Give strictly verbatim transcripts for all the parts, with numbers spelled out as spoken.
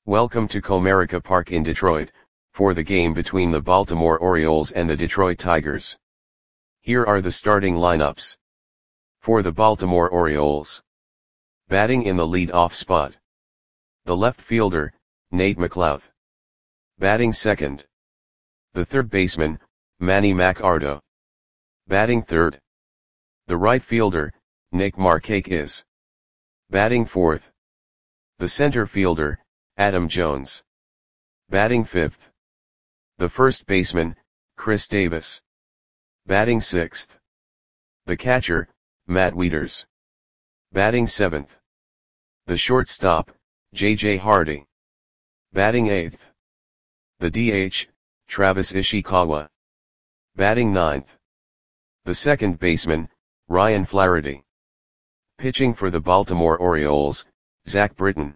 Welcome to Comerica Park in Detroit, for the game between the Baltimore Orioles and the Detroit Tigers. Here are the starting lineups. For the Baltimore Orioles. Batting in the lead-off spot. The left fielder, Nate McLouth. Batting second. The third baseman, Manny Machado. Batting third. The right fielder, Nick Markakis. Batting fourth. The center fielder, Adam Jones. Batting fifth. The first baseman, Chris Davis. Batting sixth. The catcher, Matt Wieters. Batting seventh. The shortstop, J J Hardy. Batting eighth. The D H, Travis Ishikawa. Batting ninth. The second baseman, Ryan Flaherty. Pitching for the Baltimore Orioles, Zach Britton.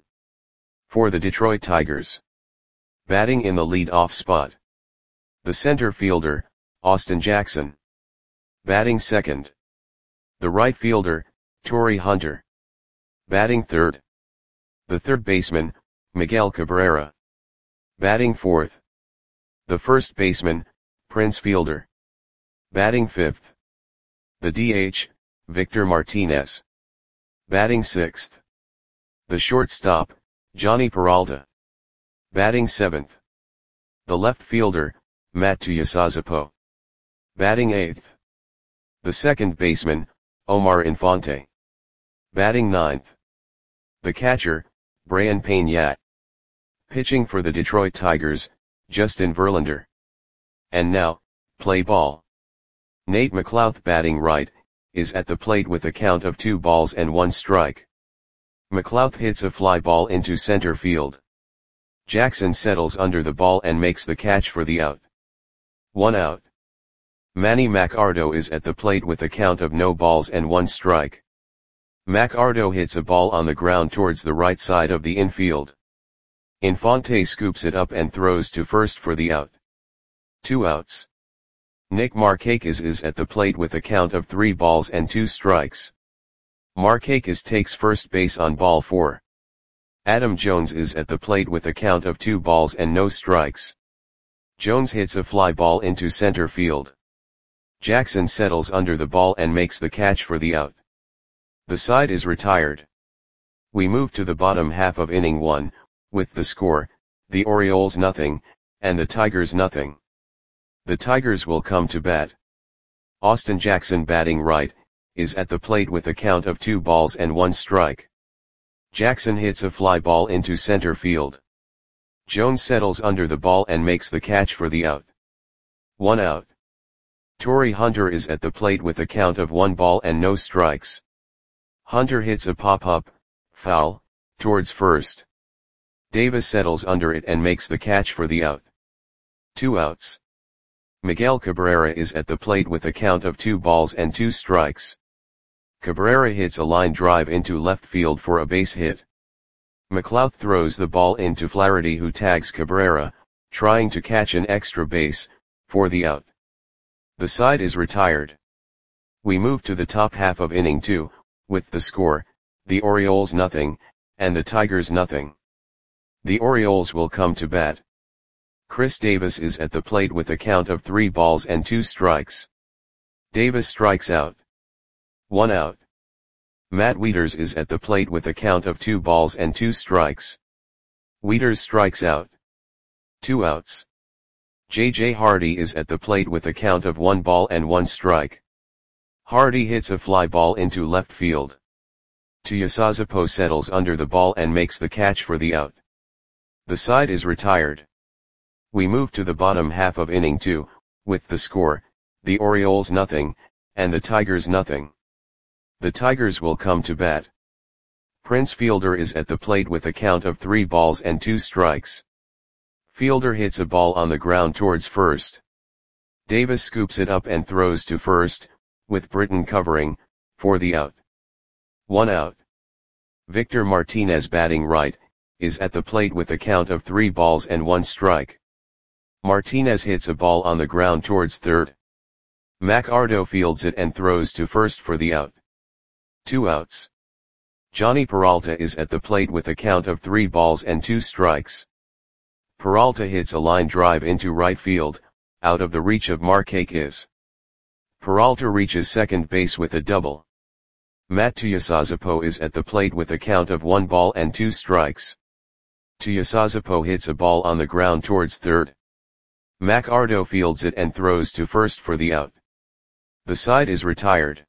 For the Detroit Tigers. Batting in the lead-off spot. The center fielder, Austin Jackson. Batting second. The right fielder, Torii Hunter. Batting third. The third baseman, Miguel Cabrera. Batting fourth. The first baseman, Prince Fielder. Batting fifth. The D H, Victor Martinez. Batting sixth. The shortstop, Johnny Peralta. Batting seventh. The left fielder, Matt Tuiasosopo. Batting eighth. The second baseman, Omar Infante. Batting ninth. The catcher, Brayan Peña. Pitching for the Detroit Tigers, Justin Verlander. And now, play ball. Nate McLouth batting right, is at the plate with a count of two balls and one strike. McLouth hits a fly ball into center field. Jackson settles under the ball and makes the catch for the out. One out. Manny Machado is at the plate with a count of no balls and one strike. Machado hits a ball on the ground towards the right side of the infield. Infante scoops it up and throws to first for the out. Two outs. Nick Markakis is at the plate with a count of three balls and two strikes. Markakis takes first base on ball four. Adam Jones is at the plate with a count of two balls and no strikes. Jones hits a fly ball into center field. Jackson settles under the ball and makes the catch for the out. The side is retired. We move to the bottom half of inning one, with the score, the Orioles nothing, and the Tigers nothing. The Tigers will come to bat. Austin Jackson batting right, is at the plate with a count of two balls and one strike. Jackson hits a fly ball into center field. Jones settles under the ball and makes the catch for the out. One out. Torii Hunter is at the plate with a count of one ball and no strikes. Hunter hits a pop-up, foul, towards first. Davis settles under it and makes the catch for the out. Two outs. Miguel Cabrera is at the plate with a count of two balls and two strikes. Cabrera hits a line drive into left field for a base hit. McLouth throws the ball into Flaherty, who tags Cabrera, trying to catch an extra base, for the out. The side is retired. We move to the top half of inning two, with the score, the Orioles nothing, and the Tigers nothing. The Orioles will come to bat. Chris Davis is at the plate with a count of three balls and two strikes. Davis strikes out. One out. Matt Wieters is at the plate with a count of two balls and two strikes. Wieters strikes out. Two outs. J J Hardy is at the plate with a count of one ball and one strike. Hardy hits a fly ball into left field. Tuiasosopo settles under the ball and makes the catch for the out. The side is retired. We move to the bottom half of inning two, with the score, the Orioles nothing, and the Tigers nothing. The Tigers will come to bat. Prince Fielder is at the plate with a count of three balls and two strikes. Fielder hits a ball on the ground towards first. Davis scoops it up and throws to first, with Britton covering, for the out. One out. Victor Martinez batting right, is at the plate with a count of three balls and one strike. Martinez hits a ball on the ground towards third. Machado fields it and throws to first for the out. Two outs. Johnny Peralta is at the plate with a count of three balls and two strikes. Peralta hits a line drive into right field, out of the reach of Markakis. Peralta reaches second base with a double. Matt Tuiasosopo is at the plate with a count of one ball and two strikes. Tuiasosopo hits a ball on the ground towards third. Mac Ardo fields it and throws to first for the out. The side is retired.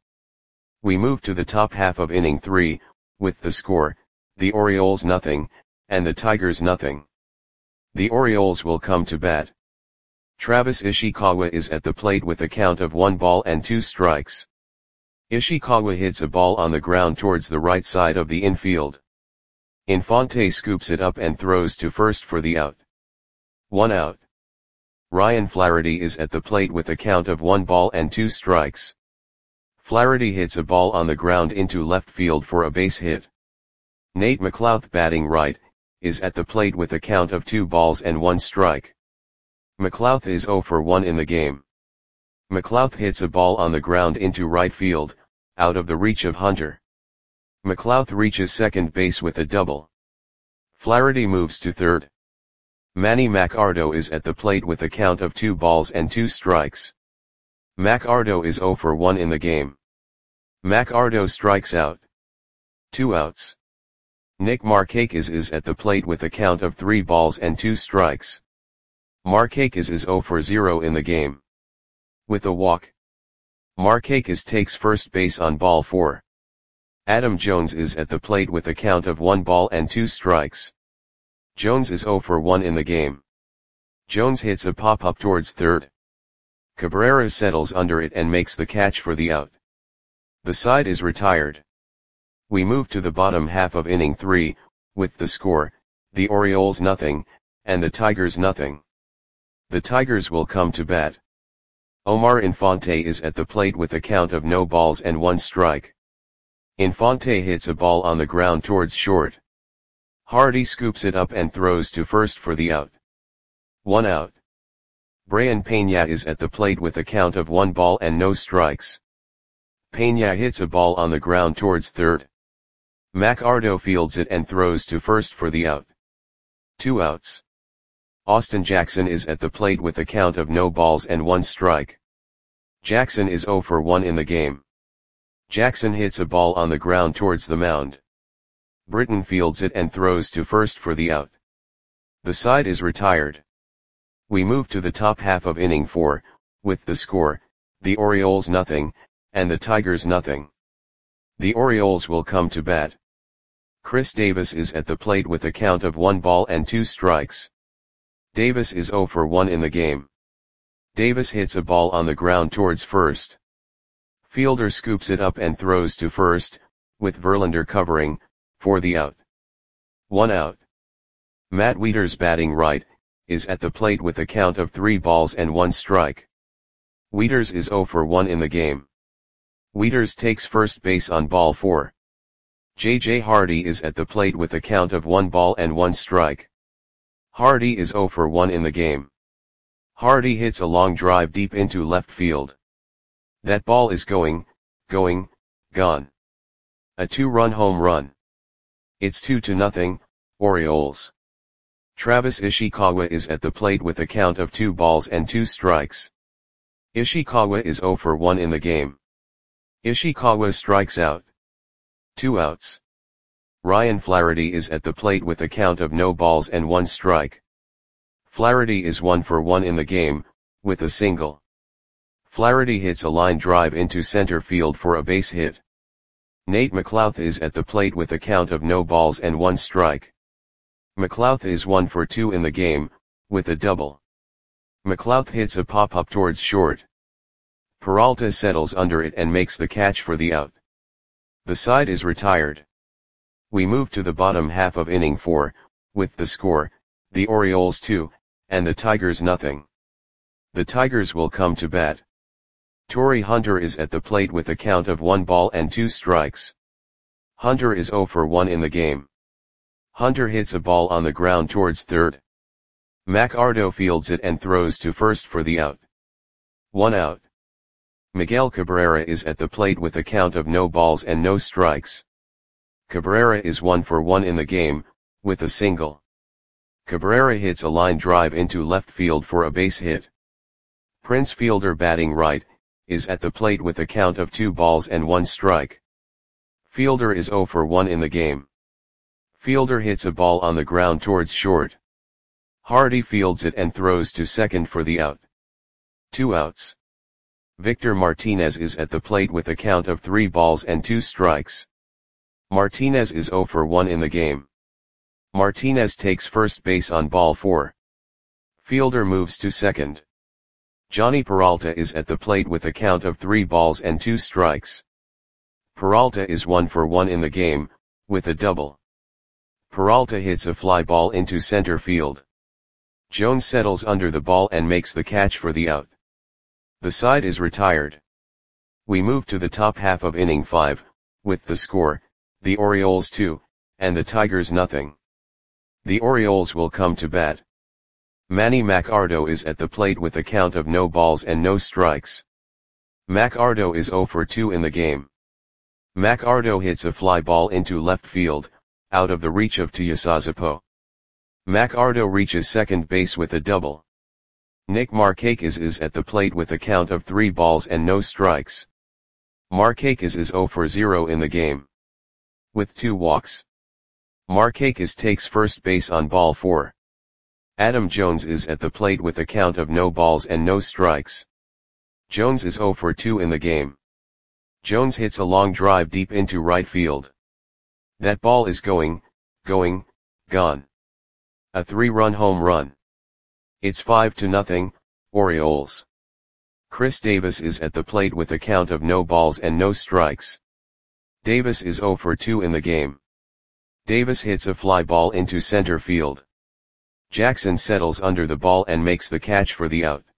We move to the top half of inning three, with the score, the Orioles nothing, and the Tigers nothing. The Orioles will come to bat. Travis Ishikawa is at the plate with a count of one ball and two strikes. Ishikawa hits a ball on the ground towards the right side of the infield. Infante scoops it up and throws to first for the out. One out. Ryan Flaherty is at the plate with a count of one ball and two strikes. Flaherty hits a ball on the ground into left field for a base hit. Nate McLouth, batting right, is at the plate with a count of two balls and one strike. McLouth is zero for one in the game. McLouth hits a ball on the ground into right field, out of the reach of Hunter. McLouth reaches second base with a double. Flaherty moves to third. Manny Macardo is at the plate with a count of two balls and two strikes. Macardo is zero for one in the game. Macardo strikes out. Two outs. Nick Markakis is at the plate with a count of three balls and two strikes. Markakis is zero for zero in the game. With a walk. Markakis takes first base on ball four. Adam Jones is at the plate with a count of one ball and two strikes. Jones is zero for one in the game. Jones hits a pop-up towards third. Cabrera settles under it and makes the catch for the out. The side is retired. We move to the bottom half of inning three, with the score, the Orioles nothing, and the Tigers nothing. The Tigers will come to bat. Omar Infante is at the plate with a count of no balls and one strike. Infante hits a ball on the ground towards short. Hardy scoops it up and throws to first for the out. One out. Brayan Peña is at the plate with a count of one ball and no strikes. Peña hits a ball on the ground towards third. Macardo fields it and throws to first for the out. Two outs. Austin Jackson is at the plate with a count of no balls and one strike. Jackson is zero for one in the game. Jackson hits a ball on the ground towards the mound. Britton fields it and throws to first for the out. The side is retired. We move to the top half of inning four, with the score, the Orioles nothing, and the Tigers nothing. The Orioles will come to bat. Chris Davis is at the plate with a count of one ball and two strikes. Davis is zero for one in the game. Davis hits a ball on the ground towards first. Fielder scoops it up and throws to first, with Verlander covering, for the out. One out. Matt Wieters, batting right, is at the plate with a count of three balls and one strike. Wieters is zero for one in the game. Wieters takes first base on ball four. J J Hardy is at the plate with a count of one ball and one strike. Hardy is zero for one in the game. Hardy hits a long drive deep into left field. That ball is going, going, gone. A two-run home run. It's two to nothing, Orioles. Travis Ishikawa is at the plate with a count of two balls and two strikes. Ishikawa is zero for one in the game. Ishikawa strikes out. Two outs. Ryan Flaherty is at the plate with a count of no balls and one strike. Flaherty is one for one in the game, with a single. Flaherty hits a line drive into center field for a base hit. Nate McLouth is at the plate with a count of no balls and one strike. McLouth is one for two in the game, with a double. McLouth hits a pop-up towards short. Peralta settles under it and makes the catch for the out. The side is retired. We move to the bottom half of inning four, with the score, the Orioles two, and the Tigers nothing. The Tigers will come to bat. Torrey Hunter is at the plate with a count of one ball and two strikes. Hunter is zero for one in the game. Hunter hits a ball on the ground towards third. Macardo fields it and throws to first for the out. One out. Miguel Cabrera is at the plate with a count of no balls and no strikes. Cabrera is one for one in the game, with a single. Cabrera hits a line drive into left field for a base hit. Prince Fielder, batting right, is at the plate with a count of two balls and one strike. Fielder is zero for one in the game. Fielder hits a ball on the ground towards short. Hardy fields it and throws to second for the out. Two outs. Victor Martinez is at the plate with a count of three balls and two strikes. Martinez is zero for one in the game. Martinez takes first base on ball four. Fielder moves to second. Johnny Peralta is at the plate with a count of three balls and two strikes. Peralta is one for one in the game, with a double. Peralta hits a fly ball into center field. Jones settles under the ball and makes the catch for the out. The side is retired. We move to the top half of inning five, with the score, the Orioles two, and the Tigers nothing. The Orioles will come to bat. Manny Machado is at the plate with a count of no balls and no strikes. Machado is zero for two in the game. Machado hits a fly ball into left field, out of the reach of Tuiasosopo. Machado reaches second base with a double. Nick Markakis is at the plate with a count of three balls and no strikes. Markakis is zero for zero in the game, with two walks. Markakis takes first base on ball four. Adam Jones is at the plate with a count of no balls and no strikes. Jones is zero for two in the game. Jones hits a long drive deep into right field. That ball is going, going, gone. A three-run home run. It's five to nothing, Orioles. Chris Davis is at the plate with a count of no balls and no strikes. Davis is zero for two in the game. Davis hits a fly ball into center field. Jackson settles under the ball and makes the catch for the out.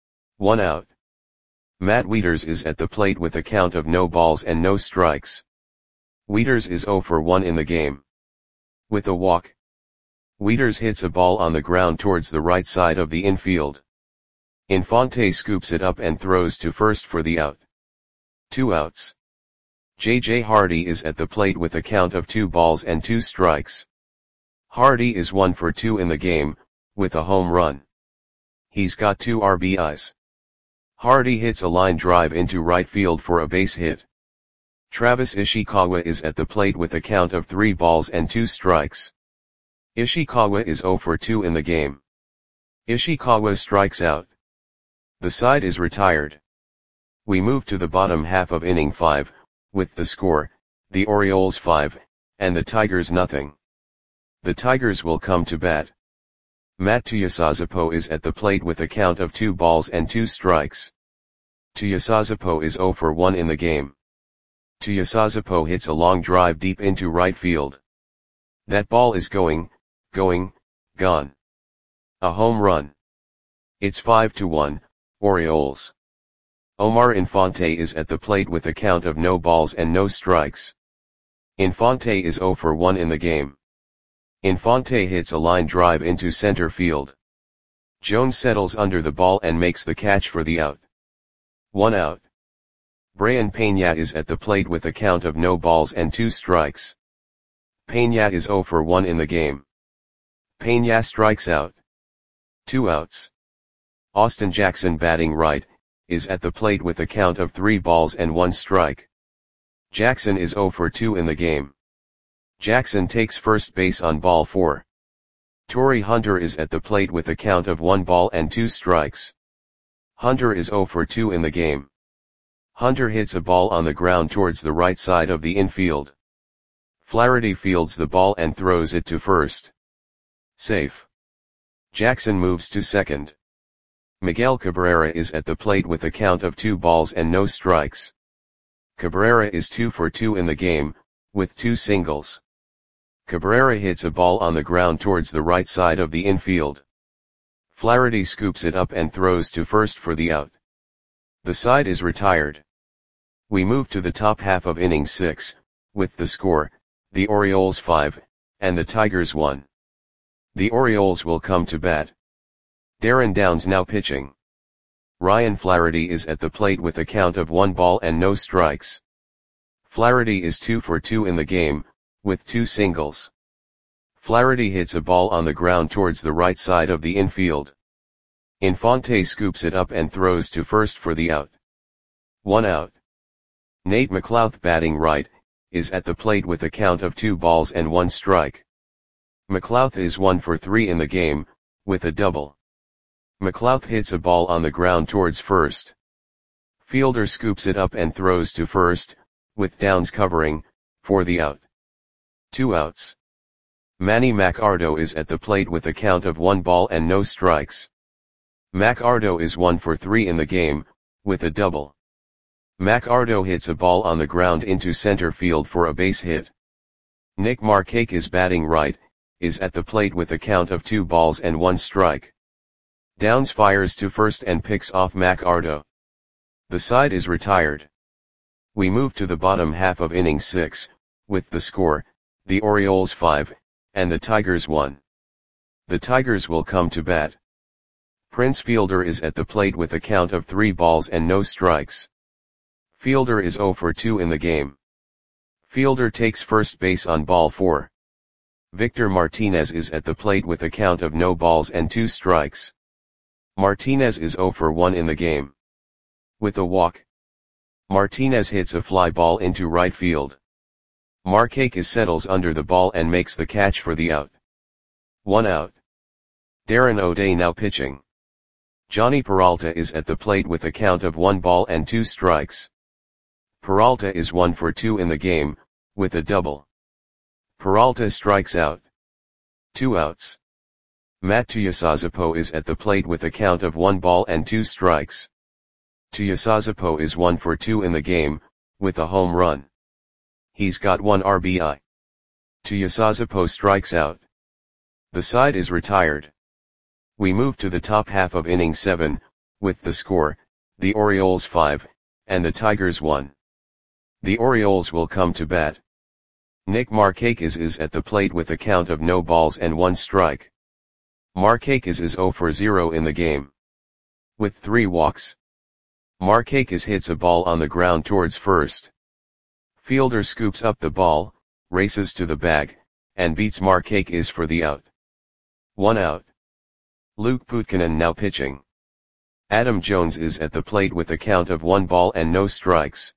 One out. Matt Wieters is at the plate with a count of no balls and no strikes. Wieters is zero for one in the game, with a walk. Wieters hits a ball on the ground towards the right side of the infield. Infante scoops it up and throws to first for the out. Two outs. J J Hardy is at the plate with a count of two balls and two strikes. Hardy is one for two in the game, with a home run. He's got two R B Is. Hardy hits a line drive into right field for a base hit. Travis Ishikawa is at the plate with a count of three balls and two strikes. Ishikawa is zero for two in the game. Ishikawa strikes out. The side is retired. We move to the bottom half of inning five, with the score, the Orioles five, and the Tigers nothing. The Tigers will come to bat. Matt Tuiasosopo is at the plate with a count of two balls and two strikes. Tuiasosopo is zero for one in the game. Tuiasosopo hits a long drive deep into right field. That ball is going, going, gone. A home run. It's five to one, Orioles. Omar Infante is at the plate with a count of no balls and no strikes. Infante is zero for one in the game. Infante hits a line drive into center field. Jones settles under the ball and makes the catch for the out. One out. Brayan Peña is at the plate with a count of no balls and two strikes. Peña is zero for one in the game. Peña strikes out. Two outs. Austin Jackson, batting right, is at the plate with a count of three balls and one strike. Jackson is zero for two in the game. Jackson takes first base on ball four. Torrey Hunter is at the plate with a count of one ball and two strikes. Hunter is zero for two in the game. Hunter hits a ball on the ground towards the right side of the infield. Flaherty fields the ball and throws it to first. Safe. Jackson moves to second. Miguel Cabrera is at the plate with a count of two balls and no strikes. Cabrera is two for two in the game, with two singles. Cabrera hits a ball on the ground towards the right side of the infield. Flaherty scoops it up and throws to first for the out. The side is retired. We move to the top half of inning six, with the score, the Orioles five, and the Tigers one. The Orioles will come to bat. Darren Downs now pitching. Ryan Flaherty is at the plate with a count of one ball and no strikes. Flaherty is two for two in the game, with two singles. Flaherty hits a ball on the ground towards the right side of the infield. Infante scoops it up and throws to first for the out. One out. Nate McLouth, batting right, is at the plate with a count of two balls and one strike. McLouth is one for three in the game, with a double. McLouth hits a ball on the ground towards first. Fielder scoops it up and throws to first, with Downs covering, for the out. Two outs. Manny Machado is at the plate with a count of one ball and no strikes. Machado is one for three in the game, with a double. Machado hits a ball on the ground into center field for a base hit. Nick Markakis, batting right, is at the plate with a count of two balls and one strike. Downs fires to first and picks off Machado. The side is retired. We move to the bottom half of inning six, with the score, the Orioles five, and the Tigers one. The Tigers will come to bat. Prince Fielder is at the plate with a count of three balls and no strikes. Fielder is zero for two in the game. Fielder takes first base on ball four. Victor Martinez is at the plate with a count of no balls and two strikes. Martinez is zero for one in the game. With a walk, Martinez hits a fly ball into right field. Markakis settles under the ball and makes the catch for the out. One out. Darren O'Day now pitching. Johnny Peralta is at the plate with a count of one ball and two strikes. Peralta is one for two in the game, with a double. Peralta strikes out. Two outs. Matt Tuiasosopo is at the plate with a count of one ball and two strikes. Tuiasosopo is one for two in the game, with a home run. He's got one R B I. Tuiasosopo strikes out. The side is retired. We move to the top half of inning seven, with the score, the Orioles five, and the Tigers one. The Orioles will come to bat. Nick Markakis is at the plate with a count of no balls and one strike. Markakis is zero for zero in the game. With three walks, Markakis hits a ball on the ground towards first. Fielder scoops up the ball, races to the bag, and beats Markakis for the out. One out. Luke Putkinen now pitching. Adam Jones is at the plate with a count of one ball and no strikes.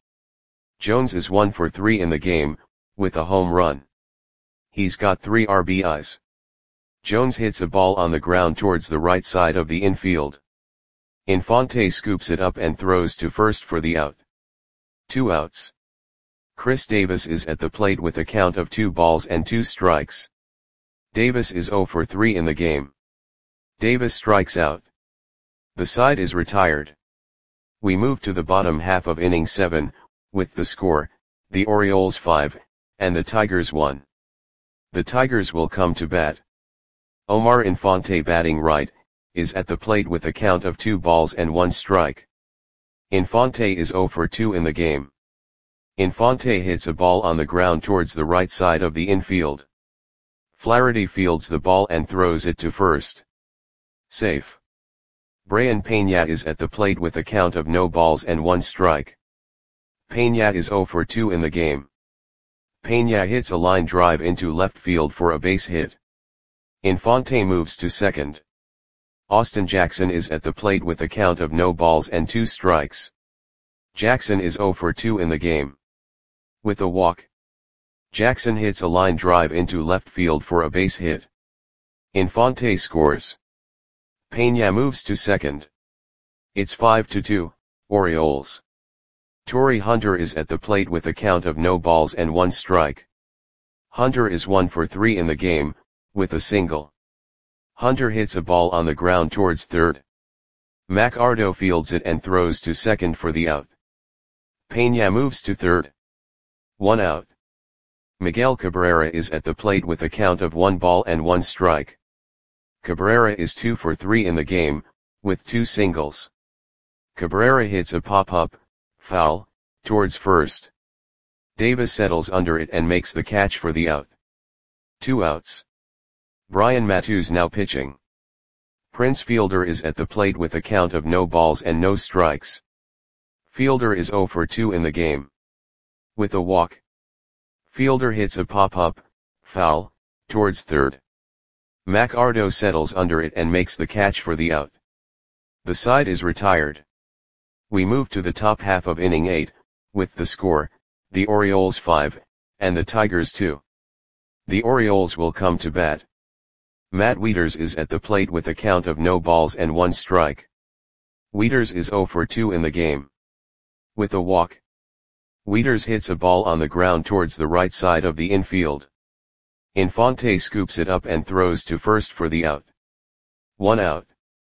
Jones is one for three in the game, with a home run. He's got three R B Is. Jones hits a ball on the ground towards the right side of the infield. Infante scoops it up and throws to first for the out. Two outs. Chris Davis is at the plate with a count of two balls and two strikes. Davis is zero for three in the game. Davis strikes out. The side is retired. We move to the bottom half of inning seven, with the score, the Orioles five, and the Tigers one. The Tigers will come to bat. Omar Infante, batting right, is at the plate with a count of two balls and one strike. Infante is zero for two in the game. Infante hits a ball on the ground towards the right side of the infield. Flaherty fields the ball and throws it to first. Safe. Brayan Peña is at the plate with a count of no balls and one strike. Peña is zero for two in the game. Peña hits a line drive into left field for a base hit. Infante moves to second. Austin Jackson is at the plate with a count of no balls and two strikes. Jackson is zero for two in the game. With a walk, Jackson hits a line drive into left field for a base hit. Infante scores. Peña moves to second. It's five to two, Orioles. Torrey Hunter is at the plate with a count of no balls and one strike. Hunter is one for three in the game, with a single. Hunter hits a ball on the ground towards third. Machado fields it and throws to second for the out. Peña moves to third. One out. Miguel Cabrera is at the plate with a count of one ball and one strike. Cabrera is two for three in the game, with two singles. Cabrera hits a pop-up, foul, towards first. Davis settles under it and makes the catch for the out. Two outs. Brian Matusz now pitching. Prince Fielder is at the plate with a count of no balls and no strikes. Fielder is zero for two in the game. With a walk, Fielder hits a pop-up, foul, towards third. McArdo settles under it and makes the catch for the out. The side is retired. We move to the top half of inning eight, with the score, the Orioles five, and the Tigers two. The Orioles will come to bat. Matt Wieters is at the plate with a count of no balls and one strike. Wieters is oh for two in the game. With a walk. Wieters hits a ball on the ground towards the right side of the infield. Infante scoops it up and throws to first for the out. One out.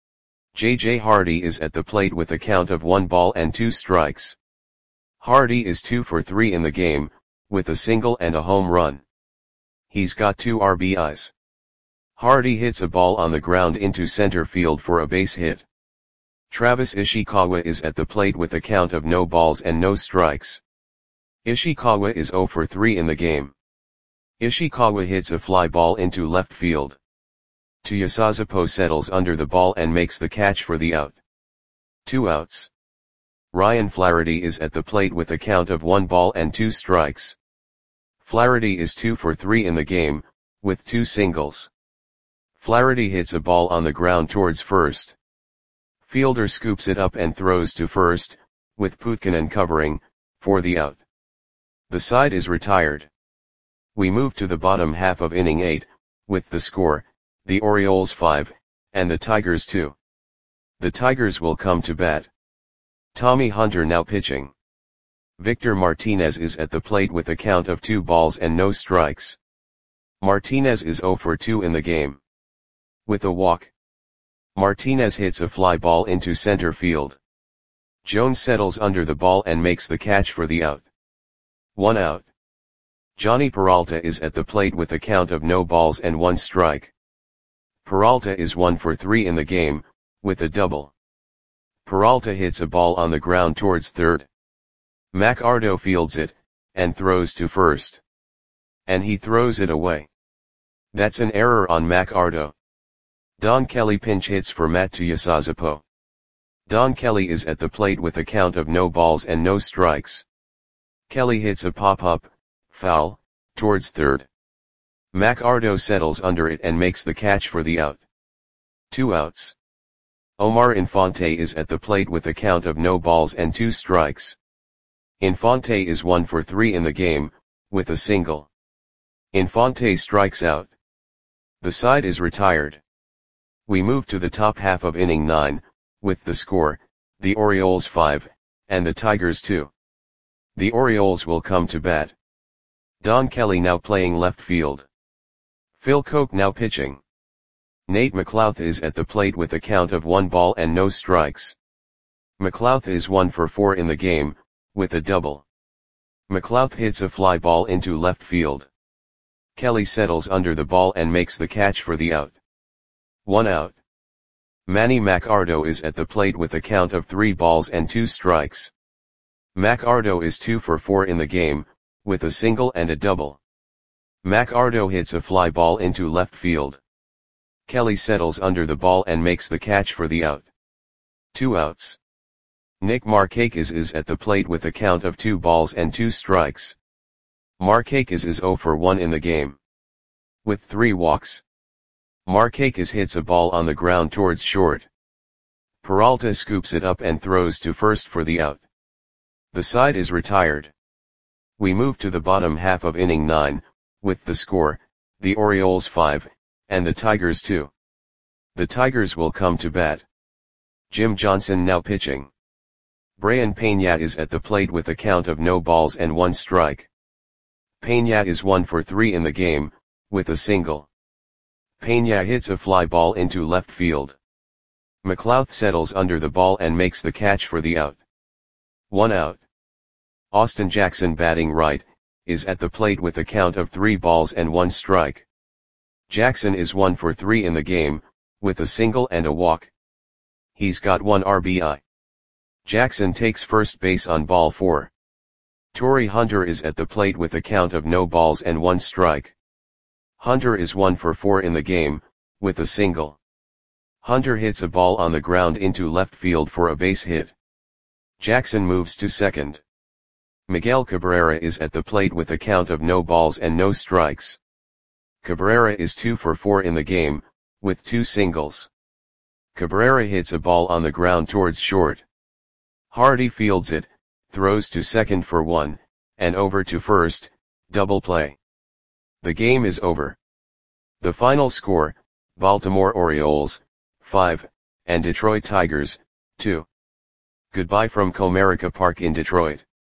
J J Hardy is at the plate with a count of one ball and two strikes. Hardy is two for three in the game, with a single and a home run. He's got two R B Is. Hardy hits a ball on the ground into center field for a base hit. Travis Ishikawa is at the plate with a count of no balls and no strikes. Ishikawa is oh for three in the game. Ishikawa hits a fly ball into left field. Tuiasosopo settles under the ball and makes the catch for the out. Two outs. Ryan Flaherty is at the plate with a count of one ball and two strikes. Flaherty is two for three in the game, with two singles. Flaherty hits a ball on the ground towards first. Fielder scoops it up and throws to first, with Putkinen covering, for the out. The side is retired. We move to the bottom half of inning eight, with the score, the Orioles five, and the Tigers two. The Tigers will come to bat. Tommy Hunter now pitching. Victor Martinez is at the plate with a count of two balls and no strikes. Martinez is oh for two in the game. With a walk. Martinez hits a fly ball into center field. Jones settles under the ball and makes the catch for the out. One out. Johnny Peralta is at the plate with a count of no balls and one strike. Peralta is one for three in the game, with a double. Peralta hits a ball on the ground towards third. McArdo fields it, and throws to first. And he throws it away. That's an error on McArdo. Don Kelly pinch hits for Matt Tuiasosopo. Don Kelly is at the plate with a count of no balls and no strikes. Kelly hits a pop-up, foul, towards third. McArdo settles under it and makes the catch for the out. Two outs. Omar Infante is at the plate with a count of no balls and two strikes. Infante is one for three in the game, with a single. Infante strikes out. The side is retired. We move to the top half of inning nine, with the score, the Orioles five, and the Tigers two. The Orioles will come to bat. Don Kelly now playing left field. Phil Koch now pitching. Nate McLouth is at the plate with a count of one ball and no strikes. McLouth is one for four in the game, with a double. McLouth hits a fly ball into left field. Kelly settles under the ball and makes the catch for the out. One out. Manny McArdo is at the plate with a count of three balls and two strikes. McArdo is two for four in the game, with a single and a double. McArdo hits a fly ball into left field. Kelly settles under the ball and makes the catch for the out. Two outs. Nick Markakis is at the plate with a count of two balls and two strikes. Markakis is oh for one in the game. With three walks. Markakis hits a ball on the ground towards short. Peralta scoops it up and throws to first for the out. The side is retired. We move to the bottom half of inning nine, with the score, the Orioles five, and the Tigers two. The Tigers will come to bat. Jim Johnson now pitching. Brayan Peña is at the plate with a count of no balls and one strike. Peña is one for three in the game, with a single. Peña hits a fly ball into left field. McLouth settles under the ball and makes the catch for the out. One out. Austin Jackson batting right, is at the plate with a count of three balls and one strike. Jackson is one for three in the game, with a single and a walk. He's got one R B I. Jackson takes first base on ball four. Torii Hunter is at the plate with a count of no balls and one strike. Hunter is one for four in the game, with a single. Hunter hits a ball on the ground into left field for a base hit. Jackson moves to second. Miguel Cabrera is at the plate with a count of no balls and no strikes. Cabrera is two for four in the game, with two singles. Cabrera hits a ball on the ground towards short. Hardy fields it, throws to second for one, and over to first, double play. The game is over. The final score, Baltimore Orioles, five, and Detroit Tigers, two. Goodbye from Comerica Park in Detroit.